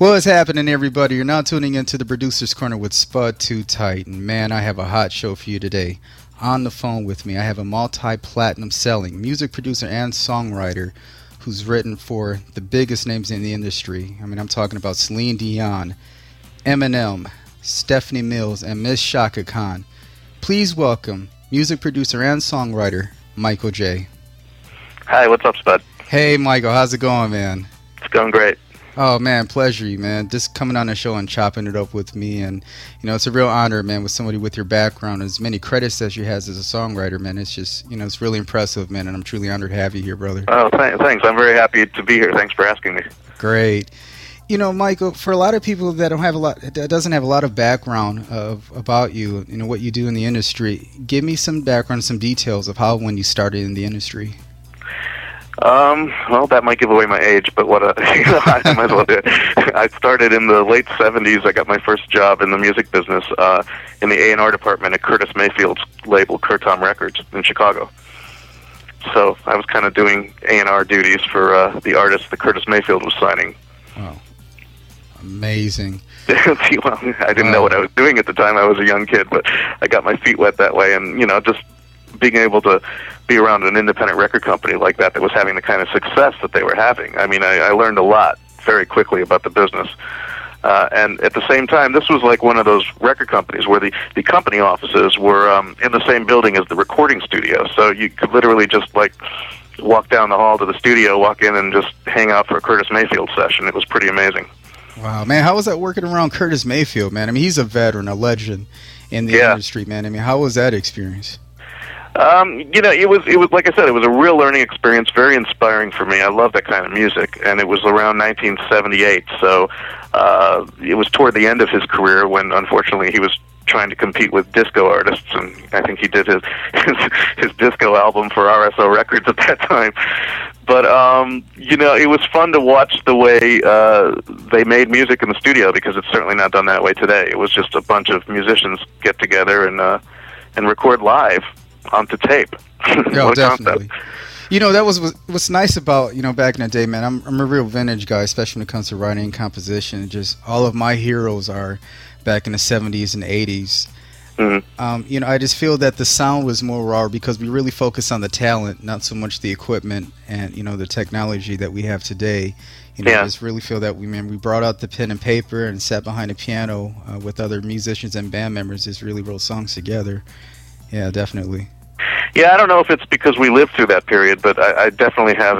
What's happening, everybody? You're now tuning into the Producer's Corner with Spud Too Tight. And man, I have a hot show for you today. On the phone with me, I have a multi-platinum selling music producer and songwriter who's written for the biggest names in the industry. I mean, I'm talking about Celine Dion, Eminem, Stephanie Mills, and Miss Chaka Khan. Please welcome music producer and songwriter Michael J. Hi, what's up, Spud? Hey, Michael, how's it going, man? It's going great. Oh, man, pleasure, you, man. Just coming on the show and chopping it up with me. And, you know, it's a real honor, man, with somebody with your background, as many credits as you has as a songwriter, man. It's just, you know, it's really impressive, man, and I'm truly honored to have you here, brother. Oh, thanks. I'm very happy to be here. Thanks for asking me. Great. You know, Michael, for a lot of people that doesn't have a lot of background about you, you know, what you do in the industry, give me some background, some details of when you started in the industry. Well, that might give away my age, but I might as well do it. I started in the late 70s. I got my first job in the music business in the A&R department at Curtis Mayfield's label, Curtom Records, in Chicago. So I was kind of doing A&R duties for the artists that Curtis Mayfield was signing. Wow. Amazing. Well, I didn't know what I was doing at the time. I was a young kid, but I got my feet wet that way, and, you know, just being able to be around an independent record company like that was having the kind of success that they were having. I mean, I learned a lot very quickly about the business. And at the same time, this was like one of those record companies where the company offices were in the same building as the recording studio. So you could literally just, like, walk down the hall to the studio, walk in, and just hang out for a Curtis Mayfield session. It was pretty amazing. Wow, man, how was that working around Curtis Mayfield, man? I mean, he's a veteran, a legend in the industry, man. I mean, how was that experience? You know, it was like I said, it was a real learning experience, very inspiring for me. I love that kind of music, and it was around 1978, so it was toward the end of his career when, unfortunately, he was trying to compete with disco artists, and I think he did his disco album for RSO Records at that time. But, you know, it was fun to watch the way they made music in the studio, because it's certainly not done that way today. It was just a bunch of musicians get together and record live onto tape. Oh, definitely. You know, that was what's nice about, you know, back in the day, man. I'm a real vintage guy, especially when it comes to writing and composition. Just all of my heroes are back in the 70s and 80s. Mm-hmm. You know, I just feel that the sound was more raw because we really focus on the talent, not so much the equipment and, you know, the technology that we have today. You know, I just really feel that we brought out the pen and paper and sat behind a piano with other musicians and band members, just really wrote songs together. Yeah, definitely. Yeah, I don't know if it's because we lived through that period, but I definitely have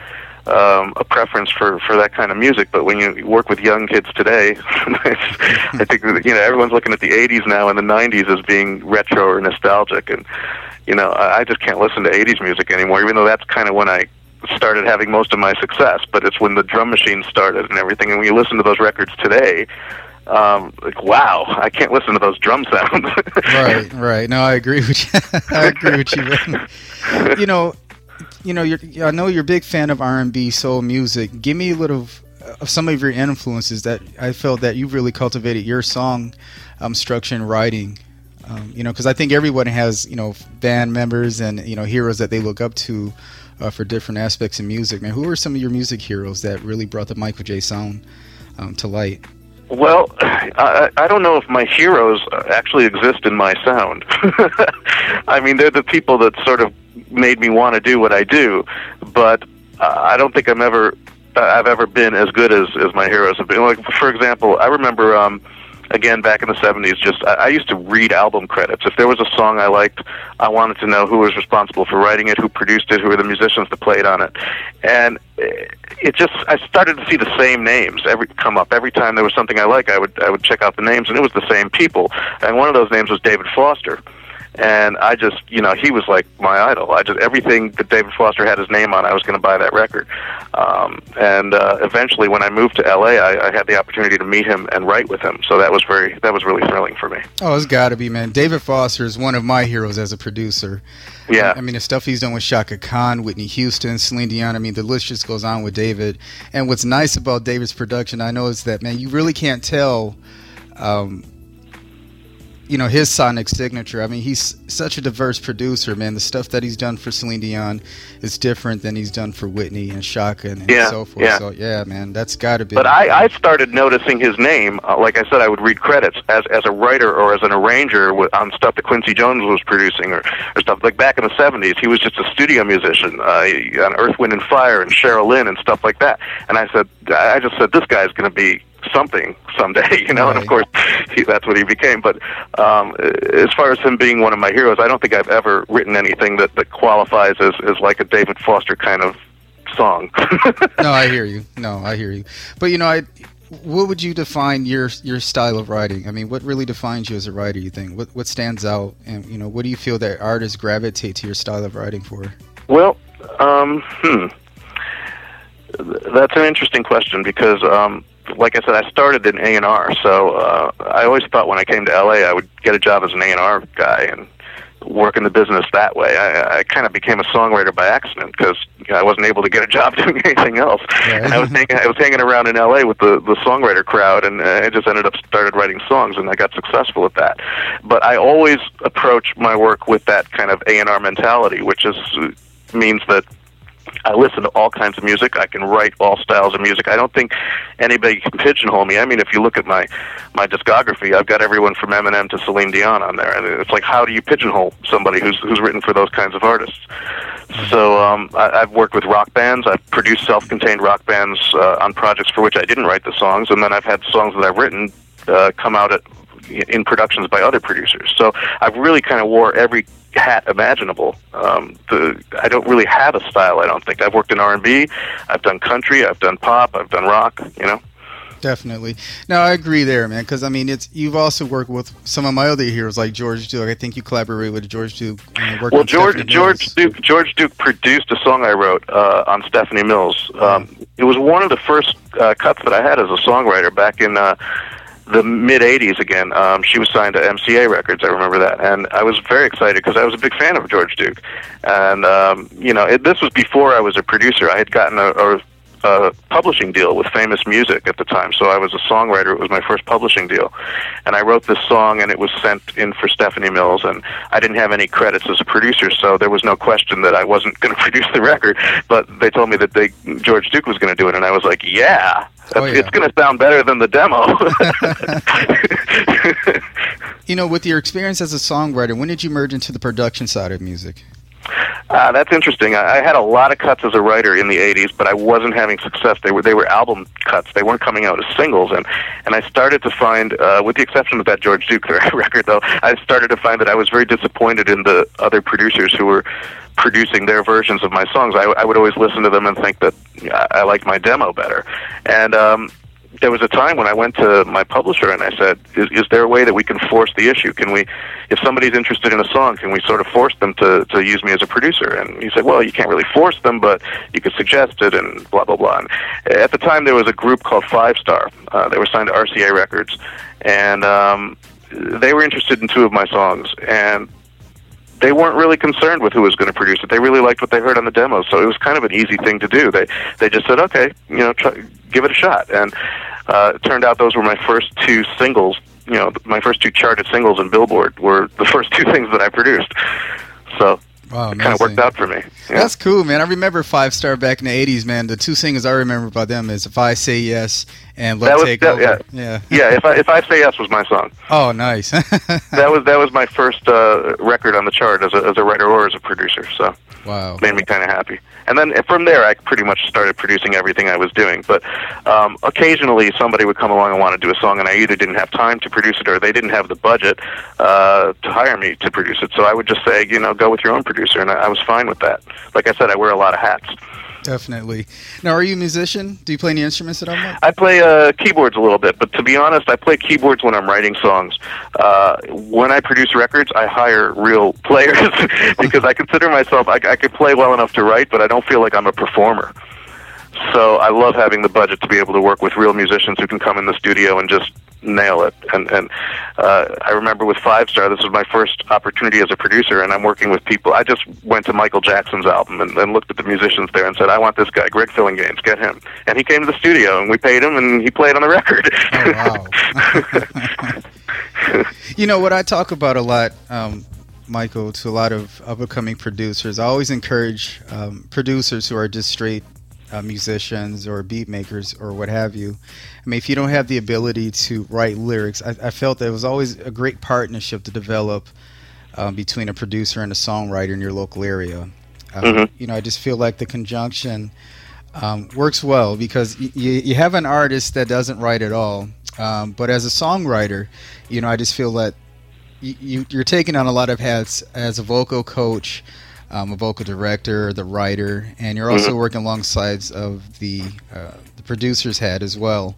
a preference for that kind of music. But when you work with young kids today, I think, you know, everyone's looking at the 80s now and the 90s as being retro or nostalgic. And, you know, I just can't listen to 80s music anymore, even though that's kind of when I started having most of my success. But it's when the drum machine started and everything. And when you listen to those records today, like, wow, I can't listen to those drum sounds. Right. No, I agree with you. I agree with you, man. You know, I know you're a big fan of R&B, soul music. Give me a little of some of your influences that I felt that you really cultivated your song structure and writing. You know, because I think everyone has, you know, band members and, you know, heroes that they look up to for different aspects of music. Man, who are some of your music heroes that really brought the Michael J sound to light? Well, I don't know if my heroes actually exist in my sound. I mean, they're the people that sort of made me want to do what I do, but I don't think I've ever been as good as my heroes have been. Like, for example, I remember, again, back in the 70s, I used to read album credits. If there was a song I liked, I wanted to know who was responsible for writing it, who produced it, who were the musicians that played on it. And I started to see the same names come up. Every time there was something I liked, I would check out the names, and it was the same people. And one of those names was David Foster. And I just, you know, he was like my idol. Everything that David Foster had his name on, I was going to buy that record. And eventually, when I moved to L.A., I had the opportunity to meet him and write with him. So that was really thrilling for me. Oh, it's got to be, man. David Foster is one of my heroes as a producer. Yeah. I mean, the stuff he's done with Chaka Khan, Whitney Houston, Celine Dion, I mean, the list just goes on with David. And what's nice about David's production, I know, is that, man, you really can't tell his sonic signature. I mean, he's such a diverse producer, man. The stuff that he's done for Celine Dion is different than he's done for Whitney and Shaka and so forth. Yeah. So, yeah, man, that's got to be. But I started noticing his name. Like I said, I would read credits as a writer or as an arranger on stuff that Quincy Jones was producing or stuff. Like back in the 70s, he was just a studio musician on Earth, Wind and Fire and Cheryl Lynn and stuff like that. And I just said, this guy's going to be something someday, Right. And of course, that's what he became. But as far as him being one of my heroes, I don't think I've ever written anything that qualifies as like a David Foster kind of song. No, I hear you. But what would you define your style of writing? I mean, what really defines you as a writer? You think what stands out, and what do you feel that artists gravitate to your style of writing for? Well, that's an interesting question because, like I said, I started in A&R, so I always thought when I came to LA I would get a job as an A&R guy and work in the business that way. I kind of became a songwriter by accident because I wasn't able to get a job doing anything else. Right. I was hanging around in LA with the songwriter crowd, and I just started writing songs, and I got successful at that. But I always approach my work with that kind of A&R mentality, which means that I listen to all kinds of music. I can write all styles of music. I don't think anybody can pigeonhole me. I mean, if you look at my discography, I've got everyone from Eminem to Celine Dion on there, and it's like, how do you pigeonhole somebody who's written for those kinds of artists? So I've worked with rock bands. I've produced self-contained rock bands on projects for which I didn't write the songs, and then I've had songs that I've written come out in productions by other producers. So I've really kind of wore every hat imaginable. I don't really have a style, I don't think. I've worked in R&B, I've done country, I've done pop, I've done rock, Definitely. No, I agree there, man, because, I mean, you've also worked with some of my other heroes, like George Duke. I think you collaborated with George Duke. Well, George Duke produced a song I wrote on Stephanie Mills. It was one of the first cuts that I had as a songwriter back in the mid-'80s again. She was signed to MCA Records, I remember that, and I was very excited because I was a big fan of George Duke. And, this was before I was a producer. I had gotten a publishing deal with Famous Music at the time, so I was a songwriter. It was my first publishing deal. And I wrote this song, and it was sent in for Stephanie Mills, and I didn't have any credits as a producer, so there was no question that I wasn't going to produce the record, but they told me that George Duke was going to do it, and I was like, yeah. It's going to sound better than the demo. With your experience as a songwriter, when did you merge into the production side of music? That's interesting. I had a lot of cuts as a writer in the 80s, but I wasn't having success. They were album cuts. They weren't coming out as singles. And I started to find, with the exception of that George Duke record, though, I started to find that I was very disappointed in the other producers who were producing their versions of my songs. I would always listen to them and think that I liked my demo better. And there was a time when I went to my publisher and I said, is there a way that we can force the issue? Can we, if somebody's interested in a song, can we sort of force them to use me as a producer? And he said, well, you can't really force them, but you could suggest it and blah, blah, blah. And at the time, there was a group called Five Star. They were signed to RCA Records, and they were interested in 2 of my songs. And they weren't really concerned with who was going to produce it. They really liked what they heard on the demo, so it was kind of an easy thing to do. They just said, okay, give it a shot. And it turned out those were my first 2 singles. My first 2 charted singles in Billboard were the first 2 things that I produced. So wow, it kind of worked out for me. Yeah. That's cool, man. I remember Five Star back in the 80s, man. The 2 singles I remember by them is If I Say Yes and Love Take Over. Yeah. If I Say Yes was my song. Oh, nice. that was my first record on the chart as a writer or as a producer. So wow, made me kind of happy. And then from there, I pretty much started producing everything I was doing. But occasionally, somebody would come along and want to do a song, and I either didn't have time to produce it or they didn't have the budget to hire me to produce it. So I would just say, go with your own producer, and I was fine with that. Like I said, I wear a lot of hats. Definitely. Now, are you a musician? Do you play any instruments at all, Mike? I play keyboards a little bit, but to be honest, I play keyboards when I'm writing songs. When I produce records, I hire real players because I consider myself, I could play well enough to write, but I don't feel like I'm a performer. So I love having the budget to be able to work with real musicians who can come in the studio and just nail it. And I remember with Five Star, this was my first opportunity as a producer, and I'm working with people. I just went to Michael Jackson's album and looked at the musicians there and said, I want this guy, Greg Fillinganes, get him. And he came to the studio, and we paid him, and he played on the record. Oh, wow. You know what I talk about a lot, Michael, to a lot of up-and-coming producers. I always encourage producers who are just straight musicians or beat makers or what have you. I mean, if you don't have the ability to write lyrics, I felt that it was always a great partnership to develop between a producer and a songwriter in your local area. You know, I just feel like the conjunction works well because you have an artist that doesn't write at all, but as a songwriter, you know, I just feel that you're taking on a lot of hats as a vocal coach, a vocal director, the writer, and you're also working alongside of the producer's hat as well.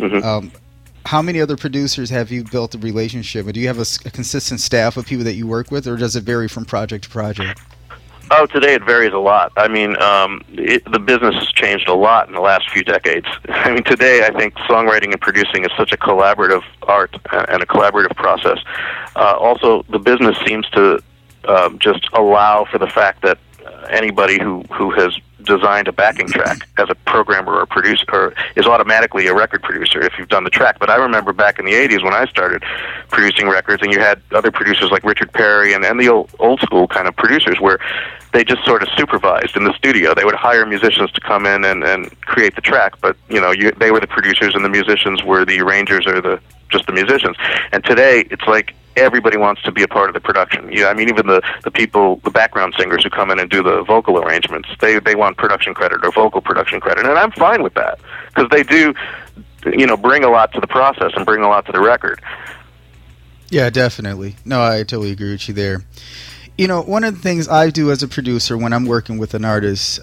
How many other producers have you built a relationship with? Do you have a consistent staff of people that you work with, or does it vary from project to project? Oh, today it varies a lot. I mean, the business has changed a lot in the last few decades. I mean, today I think songwriting and producing is such a collaborative art and a collaborative process. Also, the business seems to just allow for the fact that anybody who has designed a backing track as a programmer or a producer is automatically a record producer if you've done the track. But I remember back in the 80s when I started producing records, and you had other producers like Richard Perry and the old school kind of producers where they just sort of supervised in the studio. They would hire musicians to come in and create the track, but you know, they were the producers and the musicians were the arrangers or just the musicians. And today it's like everybody wants to be a part of the production. Yeah, I mean, even the people, the background singers who come in and do the vocal arrangements, they want production credit or vocal production credit, and I'm fine with that because they do, you know, bring a lot to the process and bring a lot to the record. Yeah, definitely. No, I totally agree with you there. You know, one of the things I do as a producer when I'm working with an artist,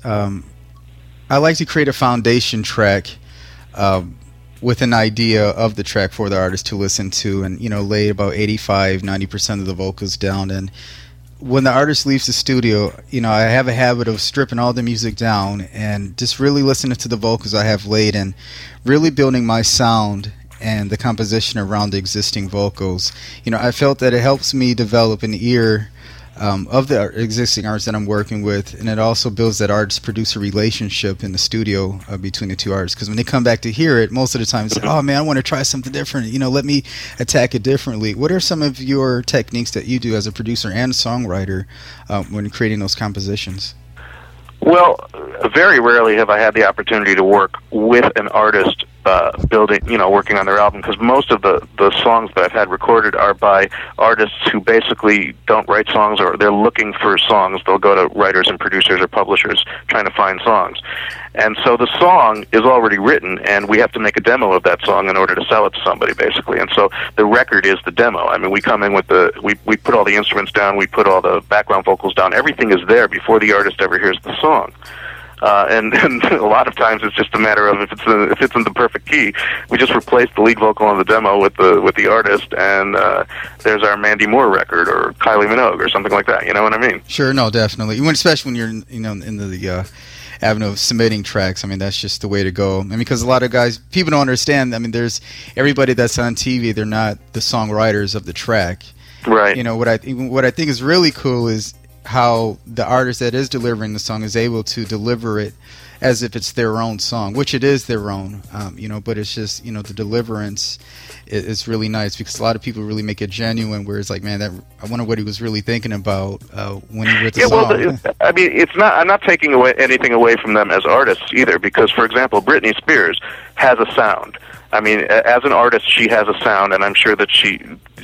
I like to create a foundation track with an idea of the track for the artist to listen to, and you know, lay about 85-90% of the vocals down. And when the artist leaves the studio, you know, I have a habit of stripping all the music down and just really listening to the vocals I have laid and really building my sound and the composition around the existing vocals. You know, I felt that it helps me develop an ear of the existing artists that I'm working with, and it also builds that artist-producer relationship in the studio between the two artists. Because when they come back to hear it, most of the time, it's like, oh man, I want to try something different. You know, let me attack it differently. What are some of your techniques that you do as a producer and songwriter when creating those compositions? Well, very rarely have I had the opportunity to work with an artist working on their album, because most of the songs that I've had recorded are by artists who basically don't write songs, or they're looking for songs. They'll go to writers and producers or publishers trying to find songs. And so the song is already written, and we have to make a demo of that song in order to sell it to somebody, basically. And so the record is the demo. I mean, we come in with we put all the instruments down, we put all the background vocals down. Everything is there before the artist ever hears the song. And a lot of times it's just a matter of if it's in the perfect key, we just replace the lead vocal on the demo with the artist, and there's our Mandy Moore record or Kylie Minogue or something like that. You know what I mean? Sure, no, definitely. Especially when you're in the avenue of submitting tracks. I mean, that's just the way to go. I mean, because a lot of people don't understand. I mean, there's everybody that's on TV. They're not the songwriters of the track. Right. You know what I think is really cool is how the artist that is delivering the song is able to deliver it as if it's their own song, which it is their own, but it's just, the deliverance is really nice, because a lot of people really make it genuine, where it's like, man, I wonder what he was really thinking about when he wrote the song. Well, I mean, I'm not taking anything away from them as artists either, because, for example, Britney Spears has a sound. I mean, as an artist, she has a sound, and I'm sure that she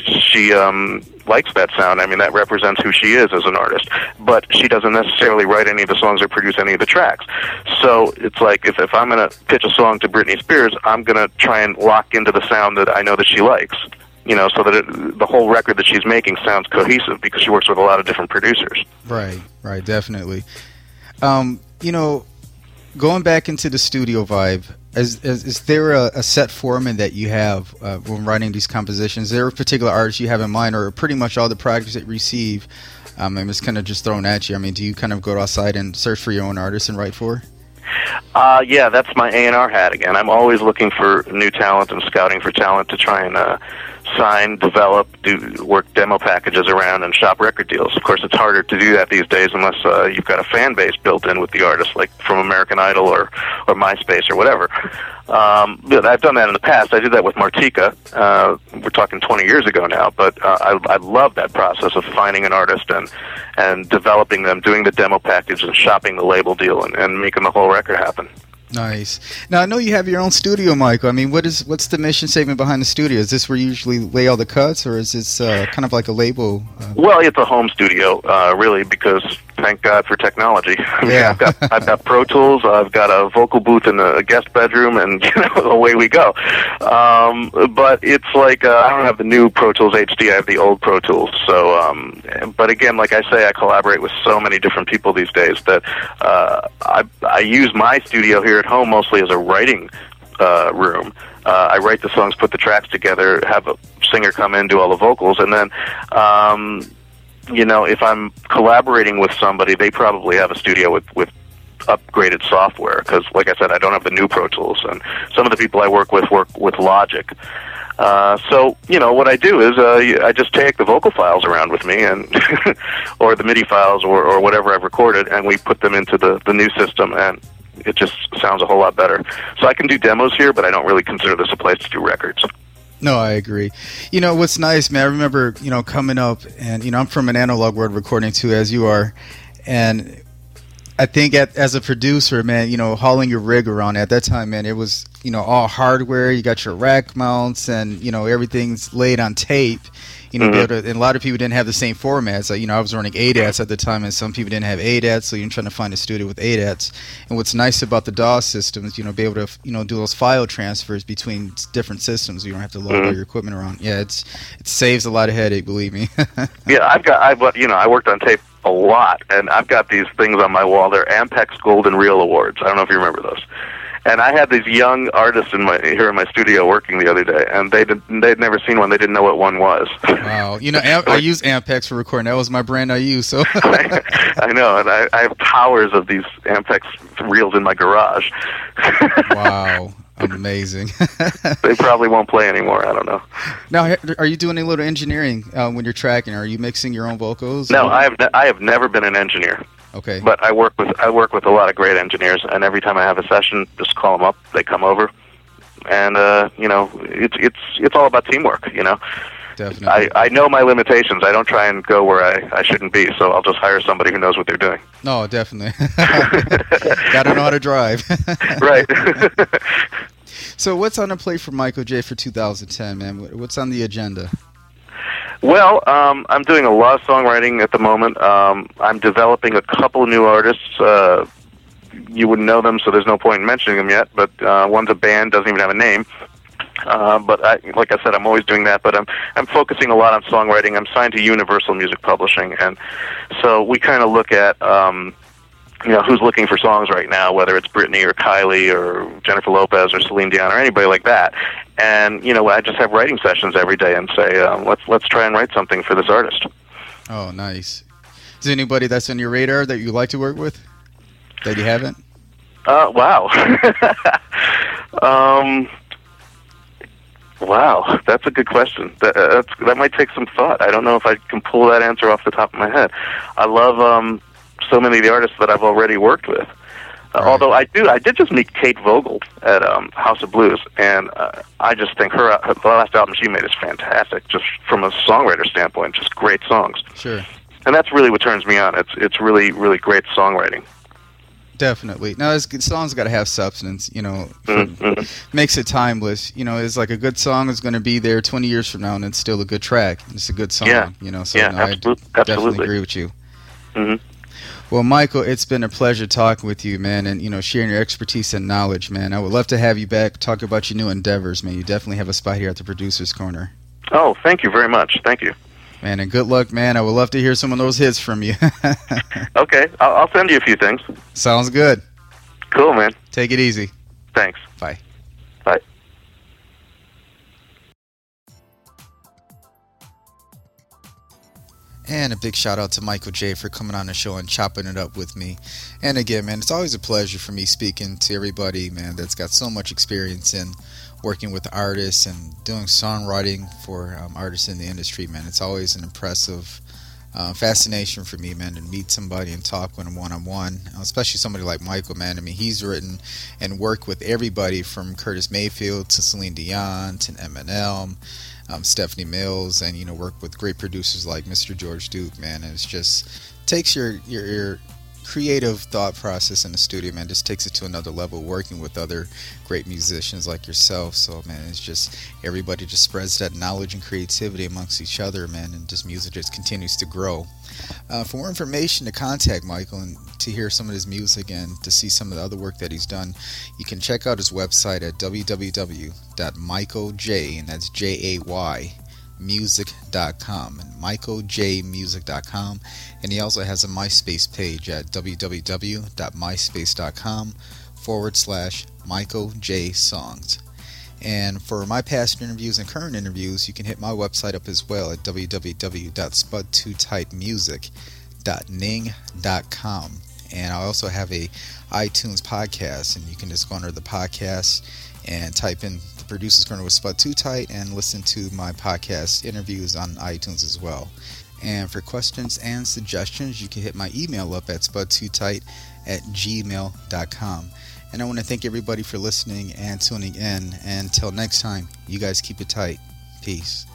likes that sound. I mean, that represents who she is as an artist. But she doesn't necessarily write any of the songs or produce any of the tracks. So it's like, if I'm going to pitch a song to Britney Spears, I'm going to try and lock into the sound that I know that she likes, so that the whole record that she's making sounds cohesive, because she works with a lot of different producers. Right, definitely. Going back into the studio vibe, is there a set format that you have when writing these compositions? Is there a particular artist you have in mind, or pretty much all the projects that you receive? I'm just kind of thrown at you. I mean, do you kind of go outside and search for your own artists and write for? Yeah, that's my A&R hat again. I'm always looking for new talent and scouting for talent to try and sign, develop, work demo packages around, and shop record deals. Of course, it's harder to do that these days unless you've got a fan base built in with the artist, like from American Idol or MySpace or whatever. But I've done that in the past. I did that with Martika. We're talking 20 years ago now, but I love that process of finding an artist and developing them, doing the demo package and shopping the label deal and making the whole record happen. Nice. Now, I know you have your own studio, Michael. I mean, what's the mission statement behind the studio? Is this where you usually lay all the cuts, or is this kind of like a label? Well, it's a home studio, really, because thank God for technology. Yeah. I've got Pro Tools, I've got a vocal booth in a guest bedroom, and away we go. But it's like I don't have the new Pro Tools HD, I have the old Pro Tools. So, but again, like I say, I collaborate with so many different people these days that I use my studio here at home mostly as a writing room. I write the songs, put the tracks together, have a singer come in, do all the vocals, and then if I'm collaborating with somebody, they probably have a studio with upgraded software, because like I said, I don't have the new Pro Tools, and some of the people I work with Logic. So what I do is I just take the vocal files around with me, and or the MIDI files or whatever I've recorded, and we put them into the new system, and it just sounds a whole lot better. So I can do demos here, but I don't really consider this a place to do records. No, I agree. What's nice, man, I remember, coming up, and, I'm from an analog world recording too, as you are, and I think as a producer, man, hauling your rig around at that time, man, it was, all hardware. You got your rack mounts, and, everything's laid on tape. Mm-hmm. And a lot of people didn't have the same formats. Like, I was running ADATs at the time, and some people didn't have ADATs, so you're trying to find a studio with ADATs. And what's nice about the DAW systems, be able to, do those file transfers between different systems. You don't have to load all your equipment around. Yeah, it saves a lot of headache, believe me. Yeah, I worked on tape a lot, and I've got these things on my wall. They're Ampex Golden Reel Awards. I don't know if you remember those. And I had these young artists here in my studio working the other day, and they'd never seen one. They didn't know what one was. Wow. I use Ampex for recording. That was my brand I use. So I know, and I have towers of these Ampex reels in my garage. Wow. Amazing. They probably won't play anymore. I don't know. Now, are you doing a little engineering when you're tracking? Are you mixing your own vocals? No, I have never been an engineer. Okay. But I work with a lot of great engineers, and every time I have a session, just call them up. They come over, and it's all about teamwork. Definitely. I know my limitations. I don't try and go where I shouldn't be, so I'll just hire somebody who knows what they're doing. No, definitely. Got to know how to drive. Right. So what's on the plate for Michael J for 2010, man? What's on the agenda? Well, I'm doing a lot of songwriting at the moment. I'm developing a couple of new artists. You wouldn't know them, so there's no point in mentioning them yet, but one's a band, doesn't even have a name. But like I said, I'm always doing that, but I'm focusing a lot on songwriting. I'm signed to Universal Music Publishing, and so we kind of look at who's looking for songs right now, whether it's Britney or Kylie or Jennifer Lopez or Celine Dion or anybody like that. And I just have writing sessions every day and say, let's try and write something for this artist. Oh, nice. Is there anybody that's on your radar that you'd like to work with that you haven't? Wow. Wow, that's a good question. That might take some thought. I don't know if I can pull that answer off the top of my head. I love so many of the artists that I've already worked with. Right. Although I did just meet Kate Vogel at House of Blues, and I just think the last album she made is fantastic, just from a songwriter standpoint, just great songs. Sure. And that's really what turns me on. It's really, really great songwriting. Definitely. Now, this song's got to have substance, makes it timeless. It's like a good song is going to be there 20 years from now, and it's still a good track. It's a good song, So I definitely agree with you. Mm-hmm. Well, Michael, it's been a pleasure talking with you, man, and, sharing your expertise and knowledge, man. I would love to have you back, talk about your new endeavors, man. You definitely have a spot here at the Producer's Corner. Oh, thank you very much. Thank you. Man, and good luck, man. I would love to hear some of those hits from you. Okay, I'll send you a few things. Sounds good. Cool, man. Take it easy. Thanks. Bye. Bye. And a big shout out to Michael J for coming on the show and chopping it up with me. And again, man, it's always a pleasure for me speaking to everybody, man, that's got so much experience in working with artists and doing songwriting for artists in the industry, man. It's always an impressive fascination for me, man, to meet somebody and talk with them one-on-one, especially somebody like Michael, man. I mean, he's written and worked with everybody from Curtis Mayfield to Celine Dion to Eminem, Stephanie Mills, and, you know, worked with great producers like Mr. George Duke, man. And it's just takes your creative thought process in the studio, man, just takes it to another level, working with other great musicians like yourself. So, man, it's just everybody just spreads that knowledge and creativity amongst each other, man, and just music just continues to grow. For more information, to contact Michael and to hear some of his music and to see some of the other work that he's done, you can check out his website at www.michaeljay, and that's Jay music.com, and michaeljmusic.com. And he also has a MySpace page at www.myspace.com/MichaelJ And for my past interviews and current interviews, you can hit my website up as well at www.spud2tightmusic.ning.com. And I also have a iTunes podcast, and you can just go under the podcast and type in the Producer's Corner with Spud 2 Tight and listen to my podcast interviews on iTunes as well. And for questions and suggestions, you can hit my email up at spud2tight@gmail.com. And I want to thank everybody for listening and tuning in. And until next time, you guys keep it tight. Peace.